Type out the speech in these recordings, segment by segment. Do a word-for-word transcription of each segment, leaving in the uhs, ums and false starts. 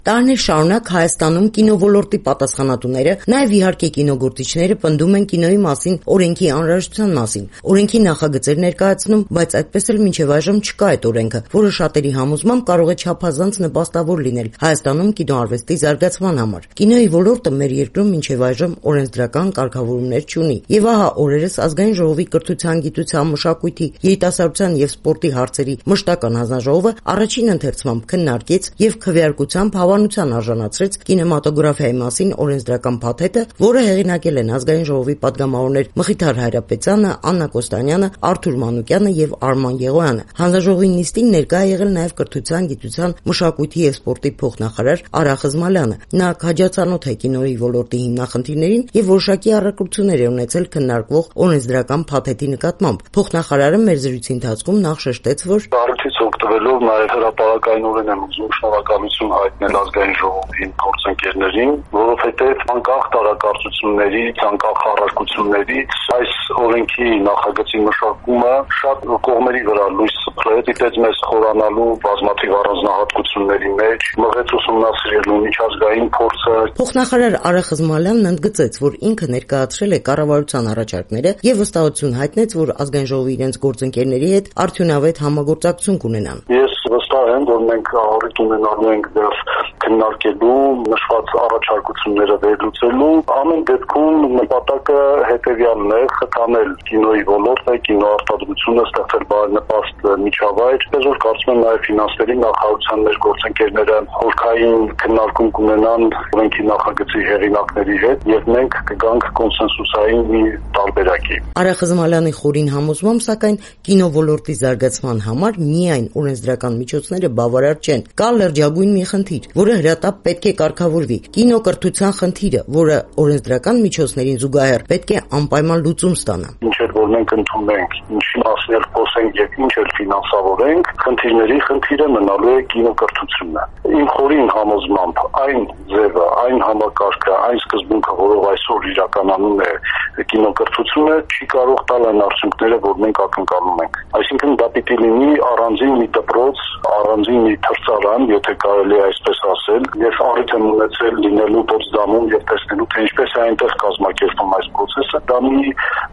Տարիներ շարունակ Հայաստանում կինոլորտի պատասխանատուները, նաև իհարկե կինոգործիչները պնդում են կինոյի մասին օրենքի անհրաժեշտության մասին, օրենքի նախագծեր ներկայացնում, բայց այդպես էլ մինչև այժմ չկա այդ օրենքը, որը շատերի համոզմամբ կարող է չափազանց նպաստավոր լինել Հայաստանում կինոարվեստի զարգացման համար։ Կինոյի ոլորտը մեր երկրում մինչև այժմ օրենսդրական կարգավորումներ չունի, եւ ահա օրերս Ազգային ժողովի կրթության, գիտության, մշակույթի, երիտասարդության եւ սպորտի հարցերի մշտական հանձնաժողովը առաջին ընթերցմամբ քննարկեց եւ քվեարկությամբ հավանության արժանացրեց կինեմատոգրաֆիայի մասին օրենսդրական փաթեթը, որը հեղինակել են Ազգային ժողովի պատգամավորներ Մխիթար Հայրապետյանը, Աննա Կոստանյանը, Արթուր Մանուկյանը եւ Արման Եղոյանը։ Հանձնաժողովի նիստին ներկա է եղել նաև կրթության, գիտության, մշակույթի եւ սպորտի փոխնախարար Արա Խզմալյանը։ Նա քաջացանոթ է կինոյի ոլորտի հիմնախնդիրներին եւ որոշակի առարկություններ է ունեցել քննարկվող օրենսդրական փաթեթի նկատմամբ։ Փոխնախարարը մեր զրույցի ընթացքում նախ շեշտեց, որ առիթից օգտվելով նաև հրապարակայնորեն եմ ուզում շնորհակալություն հայտնել Ազգային ժողովի գործընկերներին, որովհետեւ անկախ տարակարծություններից, անկախ առարկություններից այս օրենքի նախագծի մշակումը շատ կողմերի վրա լույս սփռեց, դիտեց մեզ խորանալու բազմաթիվ առանձնահատկությունների մեջ, մղեց ուսումնասիրելու միջազգային փորձը։ Փոխնախարար Արա Խզմալյանն ընդգծեց, որ ինքը ներկայացրել է կառավարության առաջարկները եւ վստահություն հայտնեց, որ Ազգային ժողովի իրենց գործընկերների հետ արդյունավետ համագործակցություն կունենան։ Ես վստահ եմ, որ մենք առիթ ունենալու ենք դեռ քննարկելու, նշված առաջարկությունները վերլուծելու, ամեն դեպքում նպատակը հետեւյալն է՝ խթանել կինոյի ոլորտը, կինոարտադրությունը, ստեղծել բարենպաստ միջավայր, այսպես որ կարծում եմ նաև ֆինանսների նախարարության մեր գործընկերները խորքային քննարկում կունենան օրենքի նախագծի հեղինակների հետ եւ մենք կգանք կոնսենսուսային մի տարբերակի։ Արա Խզմալյանի խորին համոզմամբ, սակայն կինոոլորտի զարգացման համար միայն օրենսդրական միջոցները բավարար չեն։ Կա լրջագույն մի խնդիր, որը հրատապ պետք է կարգավորվի՝ կինոկրթության խնդիրը, որը օրենսդրական միջոցներին զուգահեռ պետք է անպայման լուծում ստանա։ Ինչ էլ որ մենք ընդունենք, ինչի մասին էլ խոսենք եւ ինչ էլ ֆինանսավորենք, խնդիրների խնդիրը մնալու է կինոկրթությունը։ Իմ խորին համոզմամբ այն ձևը, այն համակարգը, այն սկզբունքը, որով այսօր իրականանում է կինոկրթությունը, չի կարող տալ այն արդյունքները, որ մենք ակնկալում ենք։ Այսինքն դա պիտի լինի առանձին մի դպրոց, առանձին մի թրծարան, եթե կարելի է այսպես ասել։ Ես առիթ եմ ունեցել լինելու Պոտսդամում եւ տեսնելու, թե ինչպես է այնտեղ կազմակերպվում այս process-ը։ Դա մի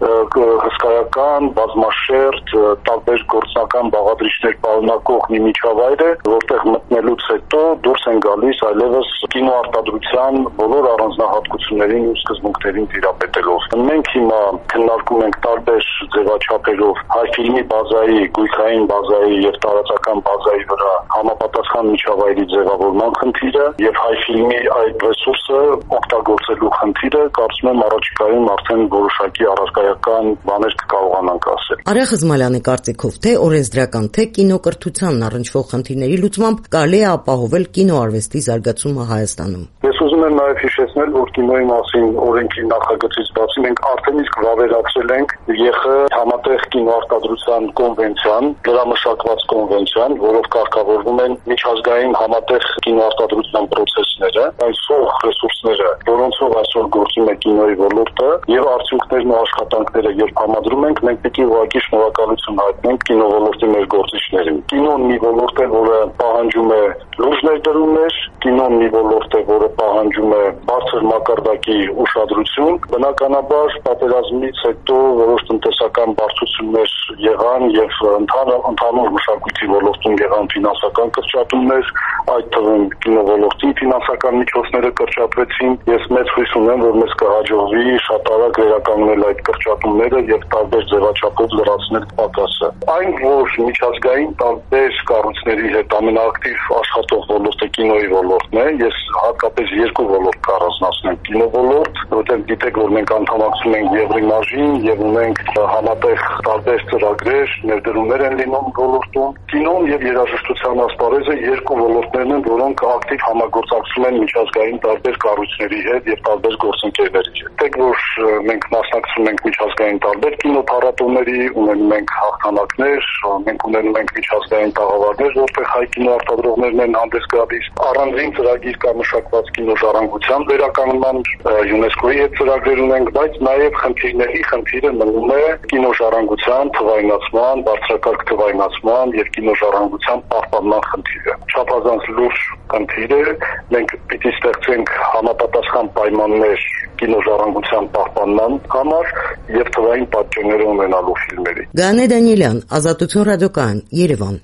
հսկայական, բազմաշերտ, տարբեր գործնական բաղադրիչներ պարունակող մի միջավայր է, որտեղ մտնելուց հետո դուրս են գալիս այլևս կինոարտադրության բոլոր առանձնահատկություններին ու սկզբունքներին տիրապետելով։ Մենք հիմա քննարկում ենք տարբեր ձևաչափերով հայ ֆիլմի բազայի, գույքային բազայի եւ տարածական բազայի վրա համապատասխան միջավայրի ձևավորման խնդիրը եւ հայ ֆիլմի այդ ռեսուրսը օգտագործելու խնդիրը, կարծում եմ առաջիկայում արդեն որոշակի առարկայական բաներ կկարողանանք ասել։ Արա Խզմալյանի կարծիքով, թե օրենսդրական, թե կինոկրթությանն առնչվող խնդիրների լուծմամբ կարելի է ապահովել կինոարվեստի զարգացումը Հայաստանում։ Ես ուզում եմ նաև հիշեցնել, որ կինոյի մասին օրենքի նախագծից բացի մենք արդեն իսկ վավերացրել ենք ԵԽ համատեղ կինոարտադրության կոնվենցիան, վերամշակված կոնվենցիան, որով կարգավորվում են միջազգային համատեղ կինոարտադրության process-ները, այն սող ռեսուրսները, որոնցով այսօր գործում է կինոյի ոլորտը, եւ արդյունքներն ու աշխատանքները երբ համադրում ենք, մենք պիտի ուղղակի շնորհակալություն հայտնենք կինոոլորտի մեր գործիչներին։ Կինոն մի ոլորտ է, որը պահանջում է լուրջ ներդրումներ, կինոն մի ոլորտ է, որը պահանջում է բարձր մակարդակի ուշադրություն։ Բնականաբար պատերազմից հետո որոշ տնտեսական բարդություններ եղան եւ ընդհանուր մշակույթի ոլորտում եղան ֆինանսական կրճատումներ, այդ թվում կինոոլորտի ֆինանսական միջոցները կրճատվեցին։ Ես մեծ հույս ունեմ, որ մեզ կհաջողվի շատ արագ վերականգնել այդ կրճատումները եւ տարբեր ձևաչափով լրացնել պակասը։ Այն, որ միջազգային տարբեր կառույցների հետ ամենաակտիվ աշխատող ոլորտը կինոյի ոլորտն է, ես հատկապես երկու ոլորտ կառանձնացնեմ։ Կինոոլորտ, որտեղ գիտեք, որ մենք անդամակցում ենք Եվրիմաժին եւ ունենք համատեղ տարբեր ծրագրեր, ներդրումներ են լինում ոլորտում։ Կինոն եւ երաժշտության ասպարեզը երկու ոլորտներն են, որոնք ակտիվ համագործակցում են միջազգային տարբեր կառույցների հետ եւ տարբեր գործընկերների հետ։ Դեք որ մենք մասնակցում ենք միջազգային տարբեր կինոփառատոների, ունենում ենք հաղթանակներ, մենք ունենում ենք միջազգային տաղավարներ, որտեղ հայ կինոարտադրողներն են հանդես գալիս։ Առանձին ծրագիր կա մշակված կինոժառանգության վերականգնման, ՅՈՒՆԵՍԿՕ-ի հետ ծրագրեր ունենք, բայց նաեւ խնդիրների խնդիրը մնում է կինոժառանգության թվայնացման, բարձրակարգ թվայնացման եւ կինոժառանգության պահպանման խնդիրը։ Չափազանց լուրջ խնդիր է։ Մենք պիտի ստեղծենք համապատասխան պայմաններ կինոժառանգության պահպանման համար եւ թվային պատճեններ ունենալու ֆիլմերի։ Գանե Դանիելյան, Ազատություն ռադիոկայան, Երևան։